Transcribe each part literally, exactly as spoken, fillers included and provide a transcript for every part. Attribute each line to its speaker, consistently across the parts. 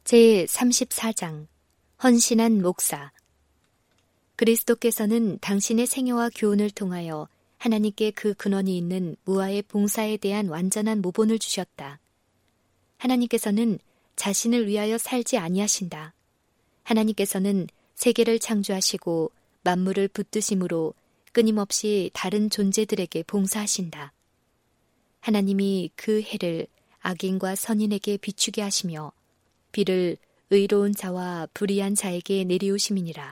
Speaker 1: 제삼십사 장 헌신한 목사. 그리스도께서는 당신의 생애와 교훈을 통하여 하나님께 그 근원이 있는 무아의 봉사에 대한 완전한 모본을 주셨다. 하나님께서는 자신을 위하여 살지 아니하신다. 하나님께서는 세계를 창조하시고 만물을 붙드심으로 끊임없이 다른 존재들에게 봉사하신다. 하나님이 그 해를 악인과 선인에게 비추게 하시며 비를 의로운 자와 불의한 자에게 내리우심이니라.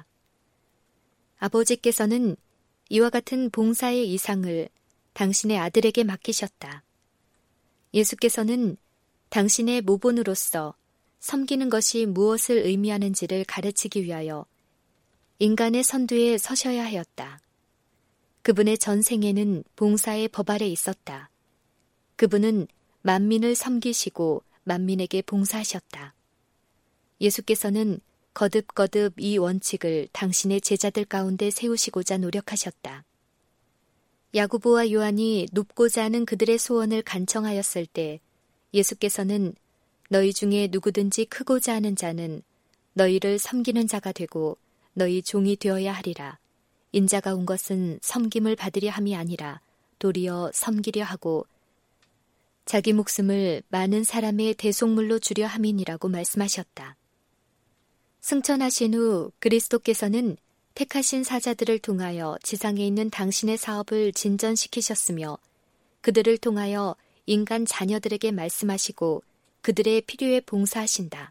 Speaker 1: 아버지께서는 이와 같은 봉사의 이상을 당신의 아들에게 맡기셨다. 예수께서는 당신의 모본으로서 섬기는 것이 무엇을 의미하는지를 가르치기 위하여 인간의 선두에 서셔야 하였다. 그분의 전생에는 봉사의 법 아래 있었다. 그분은 만민을 섬기시고 만민에게 봉사하셨다. 예수께서는 거듭거듭 이 원칙을 당신의 제자들 가운데 세우시고자 노력하셨다. 야고보와 요한이 눕고자 하는 그들의 소원을 간청하였을 때 예수께서는 너희 중에 누구든지 크고자 하는 자는 너희를 섬기는 자가 되고 너희 종이 되어야 하리라. 인자가 온 것은 섬김을 받으려 함이 아니라 도리어 섬기려 하고 자기 목숨을 많은 사람의 대속물로 주려 함이니라고 말씀하셨다. 승천하신 후 그리스도께서는 택하신 사자들을 통하여 지상에 있는 당신의 사업을 진전시키셨으며 그들을 통하여 인간 자녀들에게 말씀하시고 그들의 필요에 봉사하신다.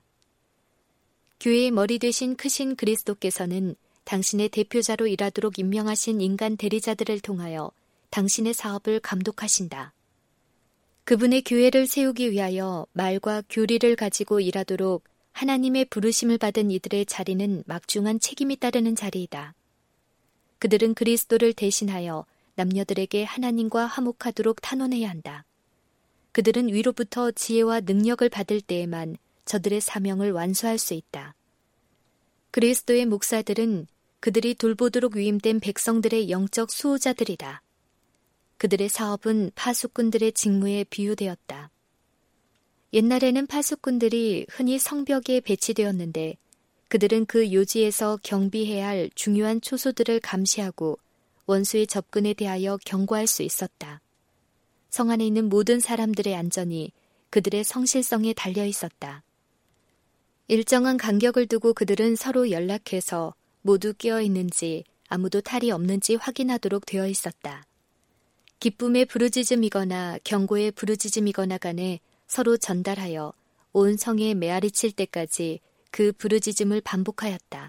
Speaker 1: 교회의 머리 되신 크신 그리스도께서는 당신의 대표자로 일하도록 임명하신 인간 대리자들을 통하여 당신의 사업을 감독하신다. 그분의 교회를 세우기 위하여 말과 교리를 가지고 일하도록 하나님의 부르심을 받은 이들의 자리는 막중한 책임이 따르는 자리이다. 그들은 그리스도를 대신하여 남녀들에게 하나님과 화목하도록 탄원해야 한다. 그들은 위로부터 지혜와 능력을 받을 때에만 저들의 사명을 완수할 수 있다. 그리스도의 목사들은 그들이 돌보도록 위임된 백성들의 영적 수호자들이다. 그들의 사업은 파수꾼들의 직무에 비유되었다. 옛날에는 파수꾼들이 흔히 성벽에 배치되었는데 그들은 그 요지에서 경비해야 할 중요한 초소들을 감시하고 원수의 접근에 대하여 경고할 수 있었다. 성 안에 있는 모든 사람들의 안전이 그들의 성실성에 달려 있었다. 일정한 간격을 두고 그들은 서로 연락해서 모두 깨어 있는지 아무도 탈이 없는지 확인하도록 되어 있었다. 기쁨의 부르짖음이거나 경고의 부르짖음이거나 간에 서로 전달하여 온 성에 메아리칠 때까지 그 부르짖음을 반복하였다.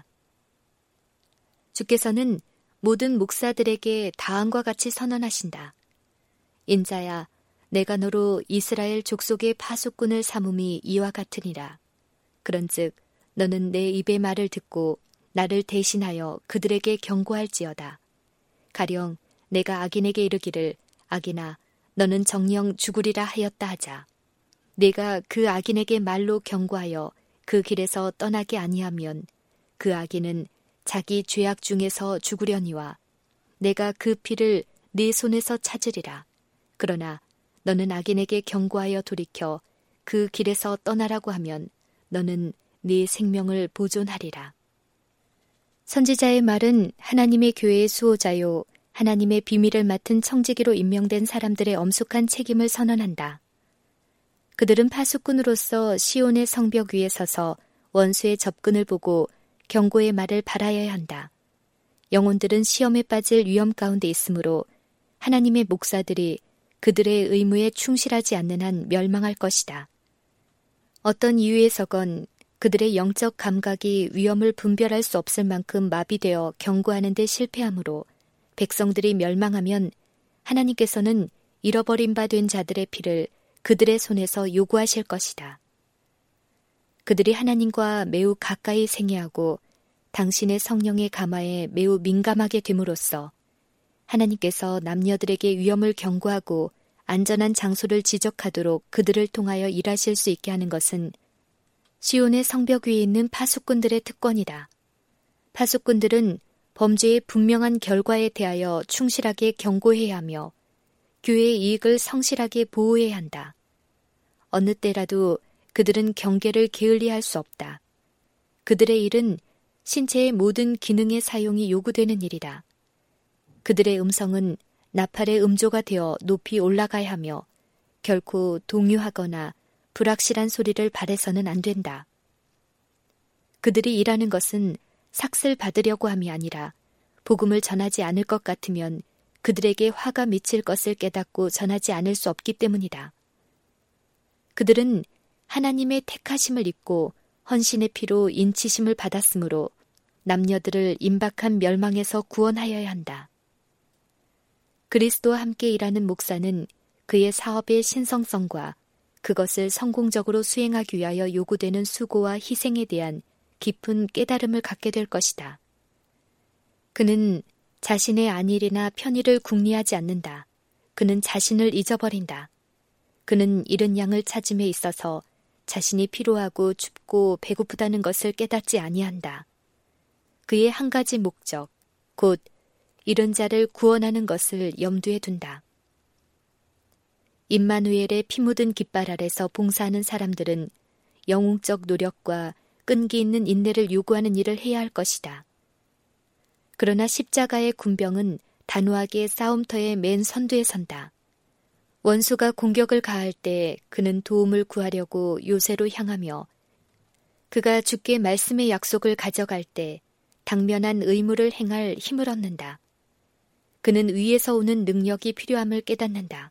Speaker 1: 주께서는 모든 목사들에게 다음과 같이 선언하신다. 인자야, 내가 너로 이스라엘 족속의 파수꾼을 삼음이 이와 같으니라. 그런즉 너는 내 입의 말을 듣고 나를 대신하여 그들에게 경고할지어다. 가령 내가 악인에게 이르기를 악인아 너는 정녕 죽으리라 하였다 하자. 내가 그 악인에게 말로 경고하여 그 길에서 떠나게 아니하면 그 악인은 자기 죄악 중에서 죽으려니와 내가 그 피를 네 손에서 찾으리라. 그러나 너는 악인에게 경고하여 돌이켜 그 길에서 떠나라고 하면 너는 네 생명을 보존하리라. 선지자의 말은 하나님의 교회의 수호자요 하나님의 비밀을 맡은 청지기로 임명된 사람들의 엄숙한 책임을 선언한다. 그들은 파수꾼으로서 시온의 성벽 위에 서서 원수의 접근을 보고 경고의 말을 발하여야 한다. 영혼들은 시험에 빠질 위험 가운데 있으므로 하나님의 목사들이 그들의 의무에 충실하지 않는 한 멸망할 것이다. 어떤 이유에서건 그들의 영적 감각이 위험을 분별할 수 없을 만큼 마비되어 경고하는 데 실패하므로 백성들이 멸망하면 하나님께서는 잃어버린 바 된 자들의 피를 그들의 손에서 요구하실 것이다. 그들이 하나님과 매우 가까이 생애하고 당신의 성령의 감화에 매우 민감하게 됨으로써 하나님께서 남녀들에게 위험을 경고하고 안전한 장소를 지적하도록 그들을 통하여 일하실 수 있게 하는 것은 시온의 성벽 위에 있는 파수꾼들의 특권이다. 파수꾼들은 범죄의 분명한 결과에 대하여 충실하게 경고해야 하며 교회의 이익을 성실하게 보호해야 한다. 어느 때라도 그들은 경계를 게을리할 수 없다. 그들의 일은 신체의 모든 기능의 사용이 요구되는 일이다. 그들의 음성은 나팔의 음조가 되어 높이 올라가야 하며 결코 동요하거나 불확실한 소리를 발해서는 안 된다. 그들이 일하는 것은 삭슬 받으려고 함이 아니라 복음을 전하지 않을 것 같으면 그들에게 화가 미칠 것을 깨닫고 전하지 않을 수 없기 때문이다. 그들은 하나님의 택하심을 입고 헌신의 피로 인치심을 받았으므로 남녀들을 임박한 멸망에서 구원하여야 한다. 그리스도와 함께 일하는 목사는 그의 사업의 신성성과 그것을 성공적으로 수행하기 위하여 요구되는 수고와 희생에 대한 깊은 깨달음을 갖게 될 것이다. 그는 자신의 안일이나 편의를 궁리하지 않는다. 그는 자신을 잊어버린다. 그는 잃은 양을 찾음에 있어서 자신이 피로하고 춥고 배고프다는 것을 깨닫지 아니한다. 그의 한 가지 목적, 곧 잃은 자를 구원하는 것을 염두에 둔다. 임마누엘의 피 묻은 깃발 아래서 봉사하는 사람들은 영웅적 노력과 끈기 있는 인내를 요구하는 일을 해야 할 것이다. 그러나 십자가의 군병은 단호하게 싸움터의 맨 선두에 선다. 원수가 공격을 가할 때 그는 도움을 구하려고 요새로 향하며 그가 주께 말씀의 약속을 가져갈 때 당면한 의무를 행할 힘을 얻는다. 그는 위에서 오는 능력이 필요함을 깨닫는다.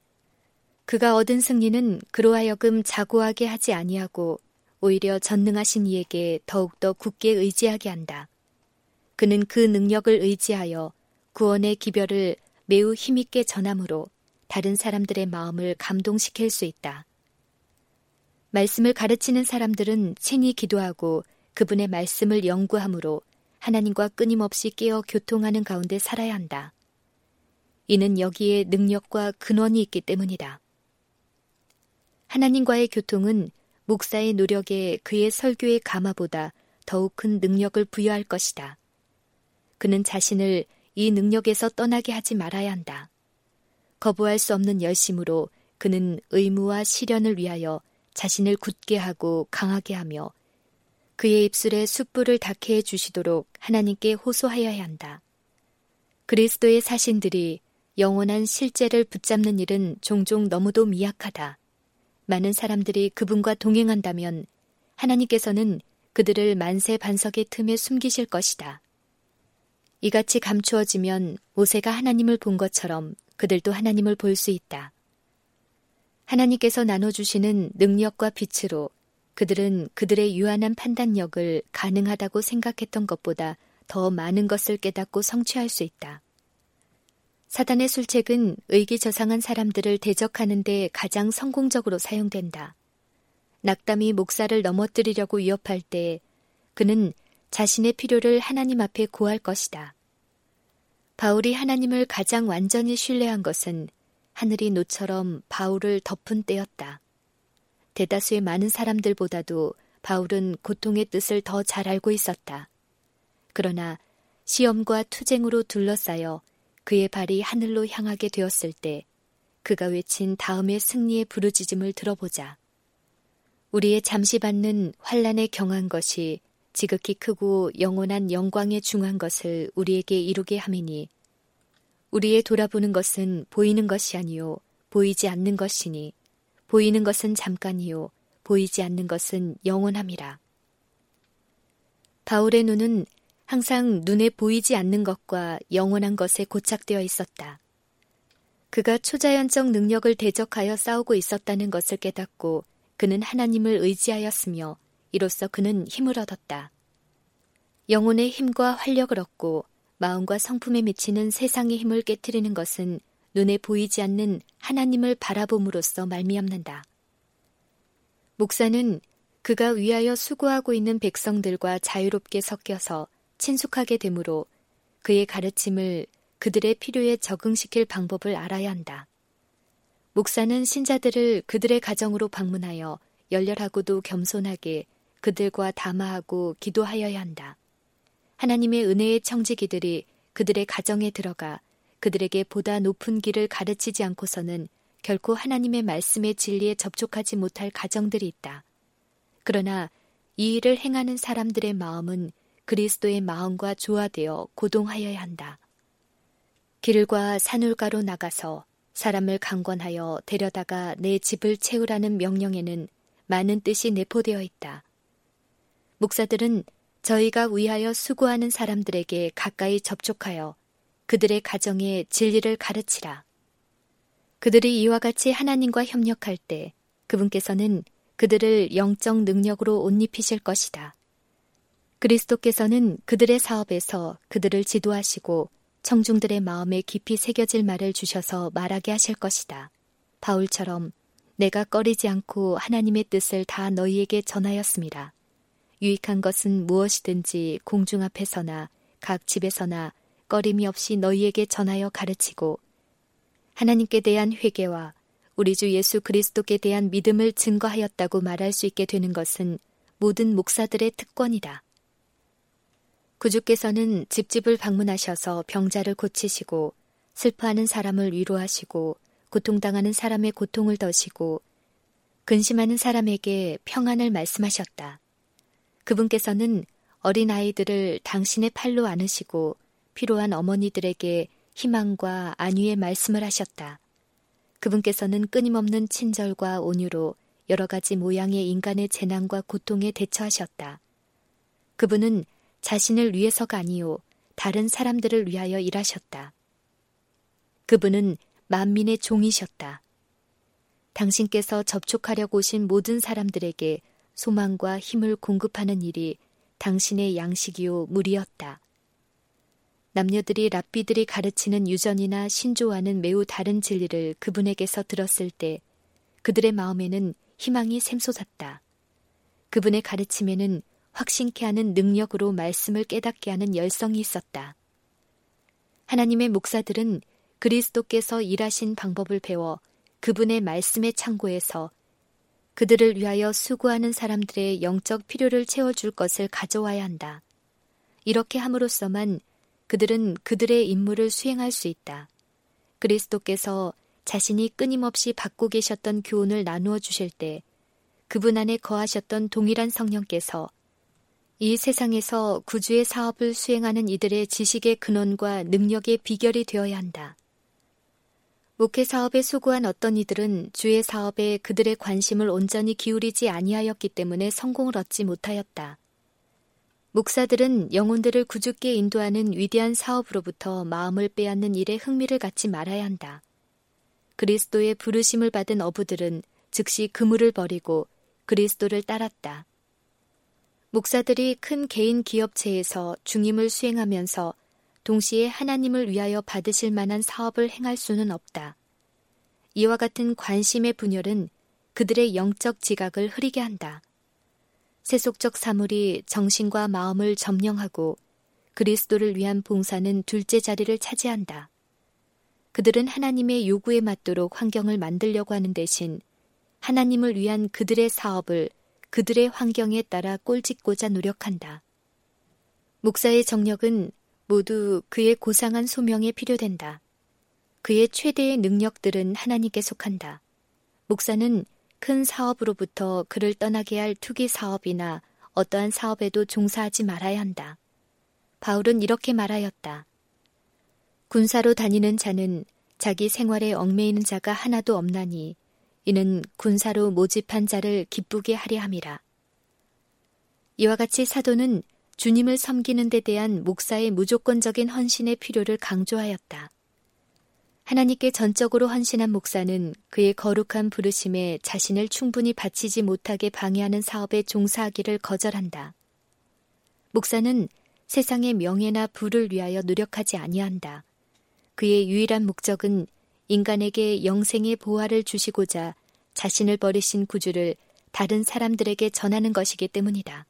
Speaker 1: 그가 얻은 승리는 그로 하여금 자고하게 하지 아니하고 오히려 전능하신 이에게 더욱더 굳게 의지하게 한다. 그는 그 능력을 의지하여 구원의 기별을 매우 힘있게 전함으로 다른 사람들의 마음을 감동시킬 수 있다. 말씀을 가르치는 사람들은 친히 기도하고 그분의 말씀을 연구함으로 하나님과 끊임없이 깨어 교통하는 가운데 살아야 한다. 이는 여기에 능력과 근원이 있기 때문이다. 하나님과의 교통은 목사의 노력에 그의 설교의 감화보다 더욱 큰 능력을 부여할 것이다. 그는 자신을 이 능력에서 떠나게 하지 말아야 한다. 거부할 수 없는 열심으로 그는 의무와 시련을 위하여 자신을 굳게 하고 강하게 하며 그의 입술에 숯불을 닿게 해 주시도록 하나님께 호소하여야 한다. 그리스도의 사신들이 영원한 실제를 붙잡는 일은 종종 너무도 미약하다. 많은 사람들이 그분과 동행한다면 하나님께서는 그들을 만세 반석의 틈에 숨기실 것이다. 이같이 감추어지면 모세가 하나님을 본 것처럼 그들도 하나님을 볼 수 있다. 하나님께서 나눠주시는 능력과 빛으로 그들은 그들의 유한한 판단력을 가능하다고 생각했던 것보다 더 많은 것을 깨닫고 성취할 수 있다. 사단의 술책은 의기저상한 사람들을 대적하는 데 가장 성공적으로 사용된다. 낙담이 목사를 넘어뜨리려고 위협할 때 그는 자신의 필요를 하나님 앞에 고할 것이다. 바울이 하나님을 가장 완전히 신뢰한 것은 하늘이 노처럼 바울을 덮은 때였다. 대다수의 많은 사람들보다도 바울은 고통의 뜻을 더 잘 알고 있었다. 그러나 시험과 투쟁으로 둘러싸여 그의 발이 하늘로 향하게 되었을 때 그가 외친 다음의 승리의 부르짖음을 들어보자. 우리의 잠시 받는 환난에 경한 것이 지극히 크고 영원한 영광에 중한 것을 우리에게 이루게 함이니 우리의 돌아보는 것은 보이는 것이 아니요 보이지 않는 것이니 보이는 것은 잠깐이요 보이지 않는 것은 영원함이라. 바울의 눈은 항상 눈에 보이지 않는 것과 영원한 것에 고착되어 있었다. 그가 초자연적 능력을 대적하여 싸우고 있었다는 것을 깨닫고 그는 하나님을 의지하였으며 이로써 그는 힘을 얻었다. 영혼의 힘과 활력을 얻고 마음과 성품에 미치는 세상의 힘을 깨트리는 것은 눈에 보이지 않는 하나님을 바라봄으로써 말미암는다. 목사는 그가 위하여 수고하고 있는 백성들과 자유롭게 섞여서 친숙하게 되므로 그의 가르침을 그들의 필요에 적응시킬 방법을 알아야 한다. 목사는 신자들을 그들의 가정으로 방문하여 열렬하고도 겸손하게 그들과 담화하고 기도하여야 한다. 하나님의 은혜의 청지기들이 그들의 가정에 들어가 그들에게 보다 높은 길을 가르치지 않고서는 결코 하나님의 말씀의 진리에 접촉하지 못할 가정들이 있다. 그러나 이 일을 행하는 사람들의 마음은 그리스도의 마음과 조화되어 고동하여야 한다. 길과 산울가로 나가서 사람을 강권하여 데려다가 내 집을 채우라는 명령에는 많은 뜻이 내포되어 있다. 목사들은 저희가 위하여 수고하는 사람들에게 가까이 접촉하여 그들의 가정에 진리를 가르치라. 그들이 이와 같이 하나님과 협력할 때 그분께서는 그들을 영적 능력으로 옷 입히실 것이다. 그리스도께서는 그들의 사업에서 그들을 지도하시고 청중들의 마음에 깊이 새겨질 말을 주셔서 말하게 하실 것이다. 바울처럼 내가 꺼리지 않고 하나님의 뜻을 다 너희에게 전하였습니다. 유익한 것은 무엇이든지 공중 앞에서나 각 집에서나 꺼림이 없이 너희에게 전하여 가르치고 하나님께 대한 회개와 우리 주 예수 그리스도께 대한 믿음을 증거하였다고 말할 수 있게 되는 것은 모든 목사들의 특권이다. 구주께서는 집집을 방문하셔서 병자를 고치시고 슬퍼하는 사람을 위로하시고 고통당하는 사람의 고통을 더시고 근심하는 사람에게 평안을 말씀하셨다. 그분께서는 어린아이들을 당신의 팔로 안으시고 필요한 어머니들에게 희망과 안위의 말씀을 하셨다. 그분께서는 끊임없는 친절과 온유로 여러 가지 모양의 인간의 재난과 고통에 대처하셨다. 그분은 자신을 위해서가 아니요 다른 사람들을 위하여 일하셨다. 그분은 만민의 종이셨다. 당신께서 접촉하려고 오신 모든 사람들에게 소망과 힘을 공급하는 일이 당신의 양식이요 물이었다. 남녀들이 랍비들이 가르치는 유전이나 신조와는 매우 다른 진리를 그분에게서 들었을 때 그들의 마음에는 희망이 샘솟았다. 그분의 가르침에는 확신케 하는 능력으로 말씀을 깨닫게 하는 열성이 있었다. 하나님의 목사들은 그리스도께서 일하신 방법을 배워 그분의 말씀의 창고에서 그들을 위하여 수고하는 사람들의 영적 필요를 채워줄 것을 가져와야 한다. 이렇게 함으로써만 그들은 그들의 임무를 수행할 수 있다. 그리스도께서 자신이 끊임없이 받고 계셨던 교훈을 나누어 주실 때 그분 안에 거하셨던 동일한 성령께서 이 세상에서 구주의 사업을 수행하는 이들의 지식의 근원과 능력의 비결이 되어야 한다. 목회 사업에 수고한 어떤 이들은 주의 사업에 그들의 관심을 온전히 기울이지 아니하였기 때문에 성공을 얻지 못하였다. 목사들은 영혼들을 구주께 인도하는 위대한 사업으로부터 마음을 빼앗는 일에 흥미를 갖지 말아야 한다. 그리스도의 부르심을 받은 어부들은 즉시 그물을 버리고 그리스도를 따랐다. 목사들이 큰 개인 기업체에서 중임을 수행하면서 동시에 하나님을 위하여 받으실 만한 사업을 행할 수는 없다. 이와 같은 관심의 분열은 그들의 영적 지각을 흐리게 한다. 세속적 사물이 정신과 마음을 점령하고 그리스도를 위한 봉사는 둘째 자리를 차지한다. 그들은 하나님의 요구에 맞도록 환경을 만들려고 하는 대신 하나님을 위한 그들의 사업을 그들의 환경에 따라 꼴짓고자 노력한다. 목사의 정력은 모두 그의 고상한 소명에 필요된다. 그의 최대의 능력들은 하나님께 속한다. 목사는 큰 사업으로부터 그를 떠나게 할 투기 사업이나 어떠한 사업에도 종사하지 말아야 한다. 바울은 이렇게 말하였다. 군사로 다니는 자는 자기 생활에 얽매이는 자가 하나도 없나니 이는 군사로 모집한 자를 기쁘게 하려 함이라. 이와 같이 사도는 주님을 섬기는 데 대한 목사의 무조건적인 헌신의 필요를 강조하였다. 하나님께 전적으로 헌신한 목사는 그의 거룩한 부르심에 자신을 충분히 바치지 못하게 방해하는 사업에 종사하기를 거절한다. 목사는 세상의 명예나 부를 위하여 노력하지 아니한다. 그의 유일한 목적은 인간에게 영생의 보화를 주시고자 자신을 버리신 구주를 다른 사람들에게 전하는 것이기 때문이다.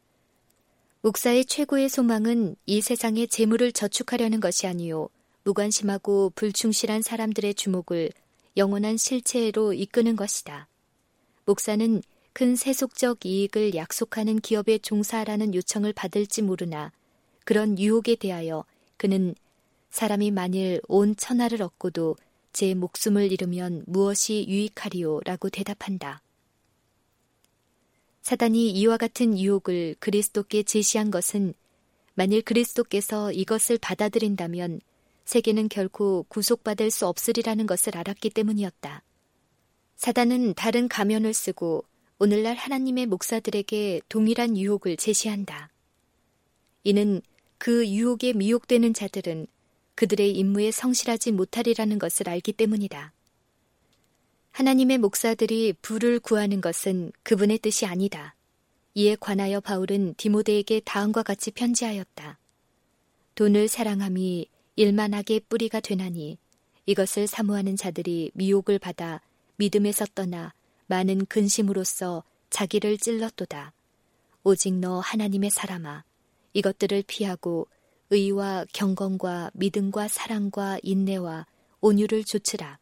Speaker 1: 목사의 최고의 소망은 이 세상의 재물을 저축하려는 것이 아니요 무관심하고 불충실한 사람들의 주목을 영원한 실체로 이끄는 것이다. 목사는 큰 세속적 이익을 약속하는 기업에 종사하라는 요청을 받을지 모르나 그런 유혹에 대하여 그는 사람이 만일 온 천하를 얻고도 제 목숨을 잃으면 무엇이 유익하리요? 라고 대답한다. 사단이 이와 같은 유혹을 그리스도께 제시한 것은 만일 그리스도께서 이것을 받아들인다면 세계는 결코 구속받을 수 없으리라는 것을 알았기 때문이었다. 사단은 다른 가면을 쓰고 오늘날 하나님의 목사들에게 동일한 유혹을 제시한다. 이는 그 유혹에 미혹되는 자들은 그들의 임무에 성실하지 못하리라는 것을 알기 때문이다. 하나님의 목사들이 부를 구하는 것은 그분의 뜻이 아니다. 이에 관하여 바울은 디모데에게 다음과 같이 편지하였다. 돈을 사랑함이 일만하게 뿌리가 되나니 이것을 사모하는 자들이 미혹을 받아 믿음에서 떠나 많은 근심으로써 자기를 찔렀도다. 오직 너 하나님의 사람아, 이것들을 피하고 의와 경건과 믿음과 사랑과 인내와 온유를 조치라.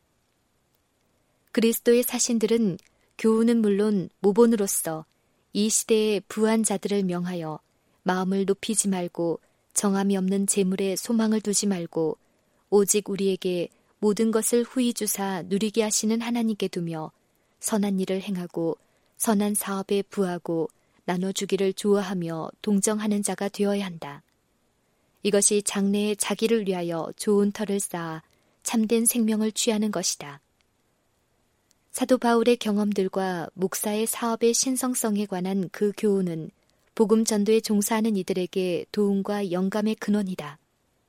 Speaker 1: 그리스도의 사신들은 교훈은 물론 모본으로서 이 시대의 부한 자들을 명하여 마음을 높이지 말고 정함이 없는 재물에 소망을 두지 말고 오직 우리에게 모든 것을 후히 주사 누리게 하시는 하나님께 두며 선한 일을 행하고 선한 사업에 부하고 나눠주기를 좋아하며 동정하는 자가 되어야 한다. 이것이 장래에 자기를 위하여 좋은 터를 쌓아 참된 생명을 취하는 것이다. 사도 바울의 경험들과 목사의 사업의 신성성에 관한 그 교훈은 복음 전도에 종사하는 이들에게 도움과 영감의 근원이다.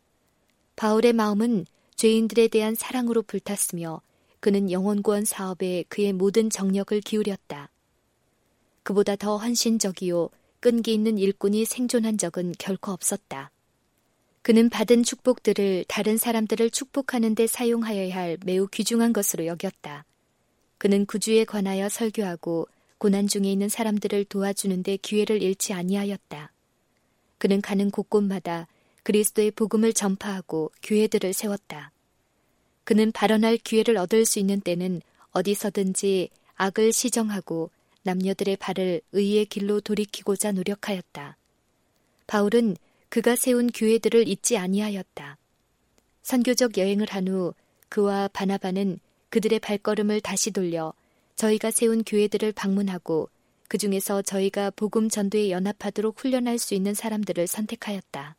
Speaker 1: 바울의 마음은 죄인들에 대한 사랑으로 불탔으며 그는 영혼구원 사업에 그의 모든 정력을 기울였다. 그보다 더 헌신적이요 끈기 있는 일꾼이 생존한 적은 결코 없었다. 그는 받은 축복들을 다른 사람들을 축복하는 데 사용하여야 할 매우 귀중한 것으로 여겼다. 그는 구주에 관하여 설교하고 고난 중에 있는 사람들을 도와주는 데 기회를 잃지 아니하였다. 그는 가는 곳곳마다 그리스도의 복음을 전파하고 교회들을 세웠다. 그는 발언할 기회를 얻을 수 있는 때는 어디서든지 악을 시정하고 남녀들의 발을 의의 길로 돌이키고자 노력하였다. 바울은 그가 세운 교회들을 잊지 아니하였다. 선교적 여행을 한 후 그와 바나바는 그들의 발걸음을 다시 돌려 저희가 세운 교회들을 방문하고 그 중에서 저희가 복음 전도에 연합하도록 훈련할 수 있는 사람들을 선택하였다.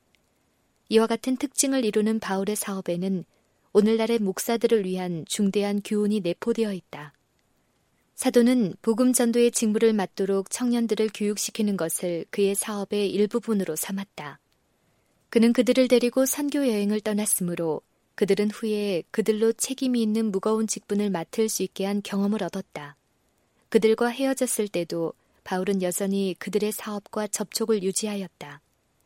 Speaker 1: 이와 같은 특징을 이루는 바울의 사업에는 오늘날의 목사들을 위한 중대한 교훈이 내포되어 있다. 사도는 복음 전도의 직무를 맡도록 청년들을 교육시키는 것을 그의 사업의 일부분으로 삼았다. 그는 그들을 데리고 선교 여행을 떠났으므로 그들은 후에 그들로 책임이 있는 무거운 직분을 맡을 수 있게 한 경험을 얻었다. 그들과 헤어졌을 때도 바울은 여전히 그들의 사업과 접촉을 유지하였다.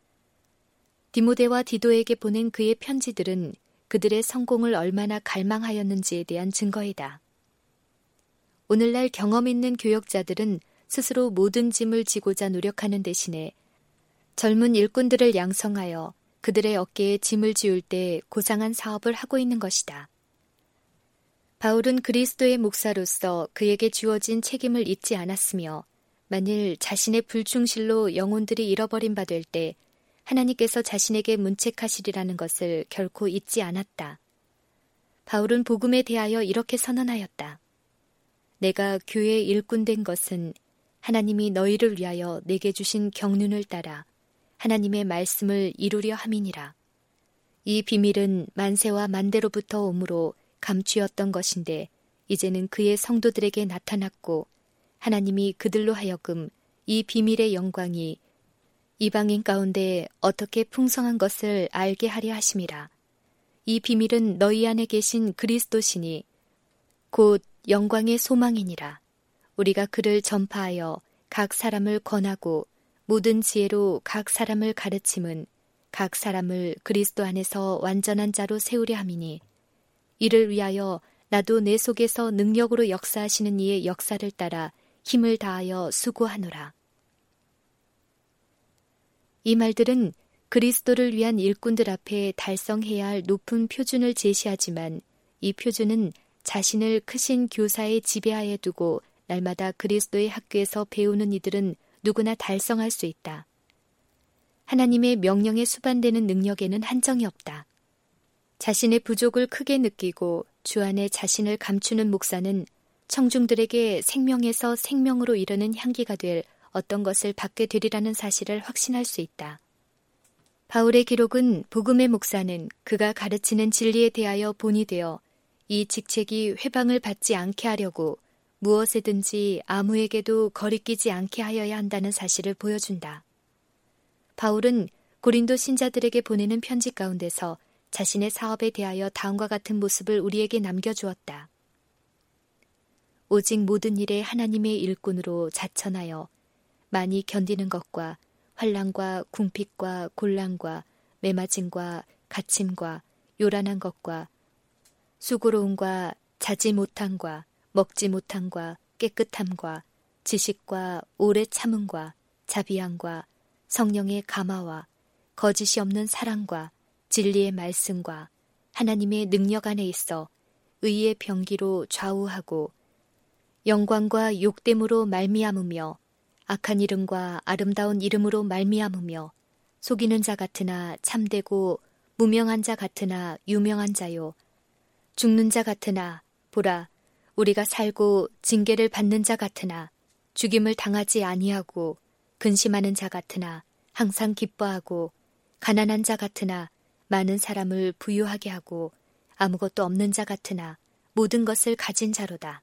Speaker 1: 디모데와 디도에게 보낸 그의 편지들은 그들의 성공을 얼마나 갈망하였는지에 대한 증거이다. 오늘날 경험 있는 교역자들은 스스로 모든 짐을 지고자 노력하는 대신에 젊은 일꾼들을 양성하여 그들의 어깨에 짐을 지울 때 고상한 사업을 하고 있는 것이다. 바울은 그리스도의 목사로서 그에게 주어진 책임을 잊지 않았으며 만일 자신의 불충실로 영혼들이 잃어버린 바 될 때 하나님께서 자신에게 문책하시리라는 것을 결코 잊지 않았다. 바울은 복음에 대하여 이렇게 선언하였다. 내가 교회의 일꾼 된 것은 하나님이 너희를 위하여 내게 주신 경륜을 따라 하나님의 말씀을 이루려 함이니라. 이 비밀은 만세와 만대로부터 오므로 감추었던 것인데 이제는 그의 성도들에게 나타났고 하나님이 그들로 하여금 이 비밀의 영광이 이방인 가운데 어떻게 풍성한 것을 알게 하려 하심이라. 이 비밀은 너희 안에 계신 그리스도시니 곧 영광의 소망이니라. 우리가 그를 전파하여 각 사람을 권하고 모든 지혜로 각 사람을 가르침은 각 사람을 그리스도 안에서 완전한 자로 세우려 함이니 이를 위하여 나도 내 속에서 능력으로 역사하시는 이의 역사를 따라 힘을 다하여 수고하노라. 이 말들은 그리스도를 위한 일꾼들 앞에 달성해야 할 높은 표준을 제시하지만 이 표준은 자신을 크신 교사의 지배하에 두고 날마다 그리스도의 학교에서 배우는 이들은 누구나 달성할 수 있다. 하나님의 명령에 수반되는 능력에는 한정이 없다. 자신의 부족을 크게 느끼고 주 안에 자신을 감추는 목사는 청중들에게 생명에서 생명으로 이르는 향기가 될 어떤 것을 받게 되리라는 사실을 확신할 수 있다. 바울의 기록은 복음의 목사는 그가 가르치는 진리에 대하여 본이 되어 이 직책이 회방을 받지 않게 하려고 무엇에든지 아무에게도 거리끼지 않게 하여야 한다는 사실을 보여준다. 바울은 고린도 신자들에게 보내는 편지 가운데서 자신의 사업에 대하여 다음과 같은 모습을 우리에게 남겨주었다. 오직 모든 일에 하나님의 일꾼으로 자천하여 많이 견디는 것과 환난과 궁핍과 곤란과 매맞음과 갇힘과 요란한 것과 수고로움과 자지 못함과 먹지 못함과 깨끗함과 지식과 오래 참음과 자비함과 성령의 감화와 거짓이 없는 사랑과 진리의 말씀과 하나님의 능력 안에 있어 의의 병기로 좌우하고 영광과 욕됨으로 말미암으며 악한 이름과 아름다운 이름으로 말미암으며 속이는 자 같으나 참되고 무명한 자 같으나 유명한 자요 죽는 자 같으나 보라 우리가 살고 징계를 받는 자 같으나 죽임을 당하지 아니하고 근심하는 자 같으나 항상 기뻐하고 가난한 자 같으나 많은 사람을 부유하게 하고 아무것도 없는 자 같으나 모든 것을 가진 자로다.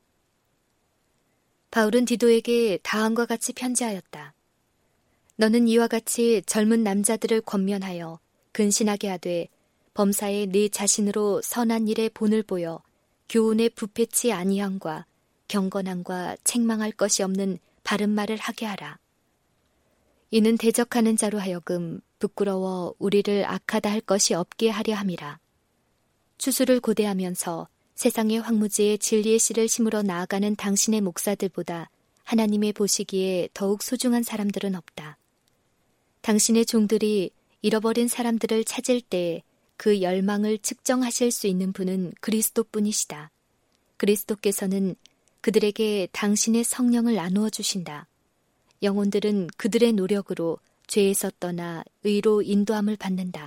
Speaker 1: 바울은 디도에게 다음과 같이 편지하였다. 너는 이와 같이 젊은 남자들을 권면하여 근신하게 하되 범사에 네 자신으로 선한 일에 본을 보여 교훈에 부패치 아니함과 경건함과 책망할 것이 없는 바른 말을 하게 하라. 이는 대적하는 자로 하여금 부끄러워 우리를 악하다 할 것이 없게 하려 함이라. 추수를 고대하면서 세상의 황무지에 진리의 씨를 심으러 나아가는 당신의 목사들보다 하나님의 보시기에 더욱 소중한 사람들은 없다. 당신의 종들이 잃어버린 사람들을 찾을 때 그 열망을 측정하실 수 있는 분은 그리스도뿐이시다. 그리스도께서는 그들에게 당신의 성령을 나누어 주신다. 영혼들은 그들의 노력으로 죄에서 떠나 의로 인도함을 받는다.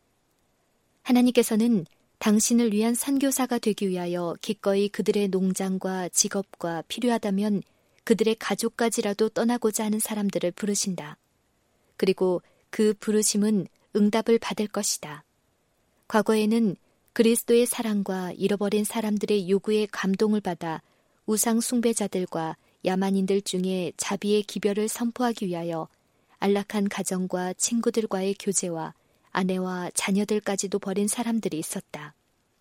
Speaker 1: 하나님께서는 당신을 위한 선교사가 되기 위하여 기꺼이 그들의 농장과 직업과 필요하다면 그들의 가족까지라도 떠나고자 하는 사람들을 부르신다. 그리고 그 부르심은 응답을 받을 것이다. 과거에는 그리스도의 사랑과 잃어버린 사람들의 요구에 감동을 받아 우상 숭배자들과 야만인들 중에 자비의 기별을 선포하기 위하여 안락한 가정과 친구들과의 교제와 아내와 자녀들까지도 버린 사람들이 있었다.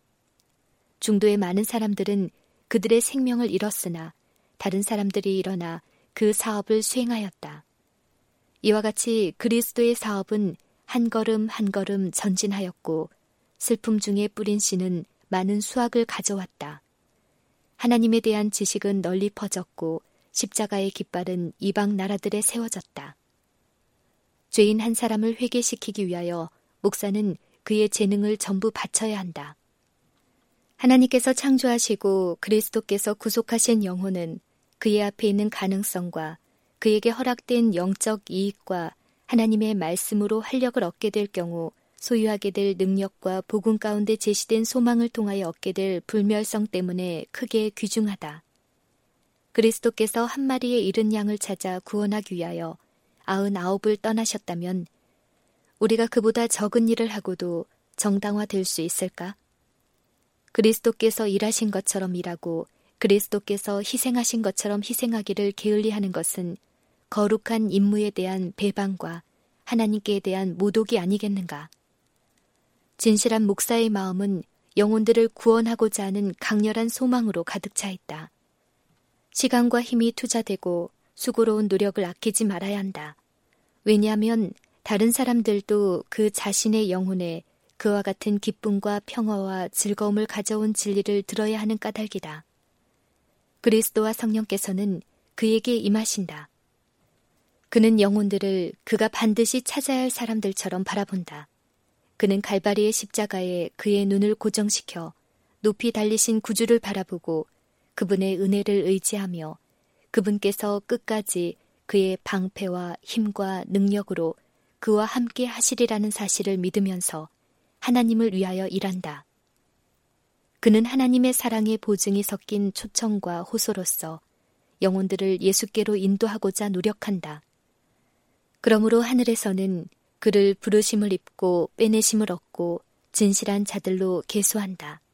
Speaker 1: 중도의 많은 사람들은 그들의 생명을 잃었으나 다른 사람들이 일어나 그 사업을 수행하였다. 이와 같이 그리스도의 사업은 한 걸음 한 걸음 전진하였고 슬픔 중에 뿌린 씨는 많은 수확을 가져왔다. 하나님에 대한 지식은 널리 퍼졌고 십자가의 깃발은 이방 나라들에 세워졌다. 죄인 한 사람을 회개시키기 위하여 목사는 그의 재능을 전부 바쳐야 한다. 하나님께서 창조하시고 그리스도께서 구속하신 영혼은 그의 앞에 있는 가능성과 그에게 허락된 영적 이익과 하나님의 말씀으로 활력을 얻게 될 경우 소유하게 될 능력과 복음 가운데 제시된 소망을 통하여 얻게 될 불멸성 때문에 크게 귀중하다. 그리스도께서 한 마리의 잃은 양을 찾아 구원하기 위하여 아흔아홉을 떠나셨다면 우리가 그보다 적은 일을 하고도 정당화될 수 있을까? 그리스도께서 일하신 것처럼 일하고 그리스도께서 희생하신 것처럼 희생하기를 게을리하는 것은 거룩한 임무에 대한 배반과 하나님께 대한 모독이 아니겠는가? 진실한 목사의 마음은 영혼들을 구원하고자 하는 강렬한 소망으로 가득 차 있다. 시간과 힘이 투자되고 수고로운 노력을 아끼지 말아야 한다. 왜냐하면 다른 사람들도 그 자신의 영혼에 그와 같은 기쁨과 평화와 즐거움을 가져온 진리를 들어야 하는 까닭이다. 그리스도와 성령께서는 그에게 임하신다. 그는 영혼들을 그가 반드시 찾아야 할 사람들처럼 바라본다. 그는 갈바리의 십자가에 그의 눈을 고정시켜 높이 달리신 구주를 바라보고 그분의 은혜를 의지하며 그분께서 끝까지 그의 방패와 힘과 능력으로 그와 함께 하시리라는 사실을 믿으면서 하나님을 위하여 일한다. 그는 하나님의 사랑의 보증이 섞인 초청과 호소로서 영혼들을 예수께로 인도하고자 노력한다. 그러므로 하늘에서는 그를 부르심을 입고 빼내심을 얻고 진실한 자들로 계수한다.